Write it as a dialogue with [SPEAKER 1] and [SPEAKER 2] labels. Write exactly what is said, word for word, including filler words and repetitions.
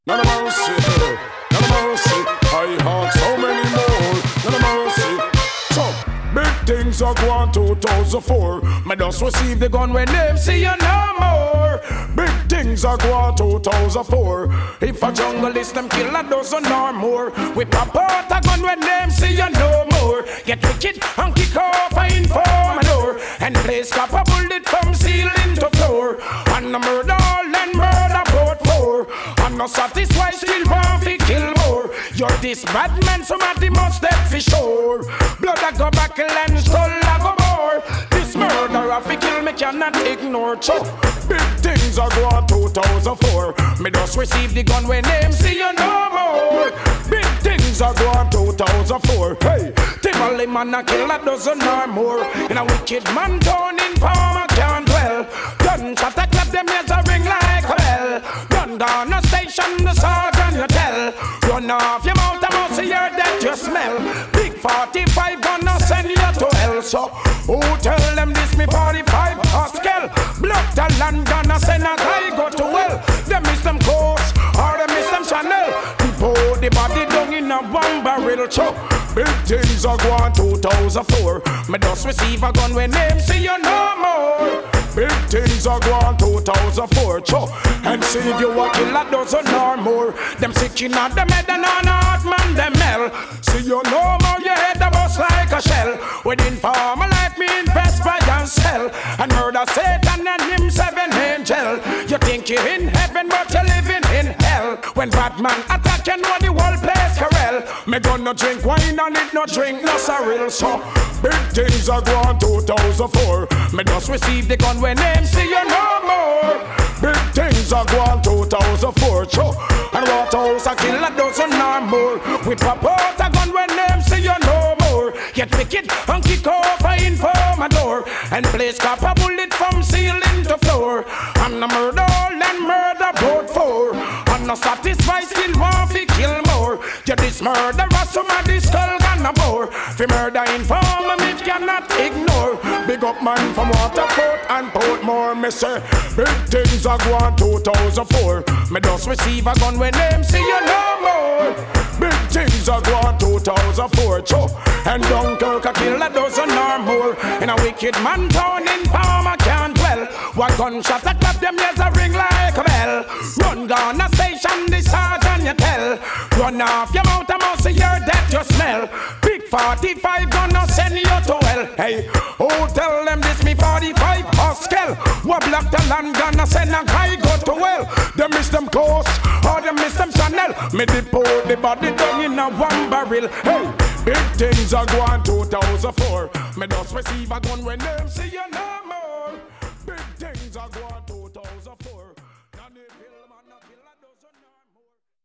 [SPEAKER 1] None of mercy, none of mercy. I have so many more. None of mercy. So big things are going two thousand four. Me just receive the gun when them see you no more. Big things are going two thousand four. If a jungle is them kill a dozen or more. We pop out a gun when them see you no more. Get wicked and kick off a informer door. And place cap a bullet from ceiling to floor. And a murder all and murder both four. I'm not satisfied, still want to kill more. You're this bad man, somebody must dead for sure. Blood I go back and skull I go more. This murder I fi kill me cannot ignore. So big things are going two thousand four. Me just receive the gun when them see you no more. Big things are going two thousand four. Hey, Tivoli man a kill a dozen or more. In a wicked man down in Palmer can't dwell. Gunshot a clap them ears a ring like a bell. Gun down a station the sergeant you tell. Run off your mouth I must hear that you smell. Big forty-five gonna send you to hell. So who tell them this me forty-five Pascal? Blood the land gonna send a guy go to hell. Them miss them course or them miss them channel. People the body down in a one barrel. So big things are going two thousand four. Me just receive a gun when them see you no more. Big things are going two thousand four. Cho. And see if you a kill a dozen or more. Them sick in the head and on heart man them hell. See you no more, your head a bust like a shell. Within farmer life me invest by and sell. And murder Satan and him seven angel. You think you're in heaven but you're living in hell. When bad man attack you know the whole place corral. Me gonna drink wine and it no drink no sorrel. So big things are going two thousand four. Me just receive the gun when them see you no more. Big things are going two thousand four. Cho. And Waterhouse a kill a dozen or more. We pop out a gun when them see you no more. Get wicked and kick off a informer door. And place cap a bullet from ceiling to floor. And a murder all and murder both four. And no satisfied still want to kill more. You this murderer somebody skull gonna bore. Fi murder informer me cannot ignore. Big up man from Waterford and Portmore. Me say big things are going two thousand four. Me just receive a gun when them see you no more. Big things are going two thousand four. Cho. And Dunkirk a kill a dozen or more. In a wicked man town in Palmer can't dwell. What gunshot a clap them ears a ring like a bell. Run down a station the sergeant you tell. Run off your mouth I must hear that you smell. Big forty-five gonna send you to hell. Hey, who tell them this me forty-five Pascal? What block the land gonna send a guy go to hell? They miss them coast or they miss them channel. Me deport the body down in a one barrel. Hey, big things are going two thousand four. Me just receive a gun when them see you no more. Big things are going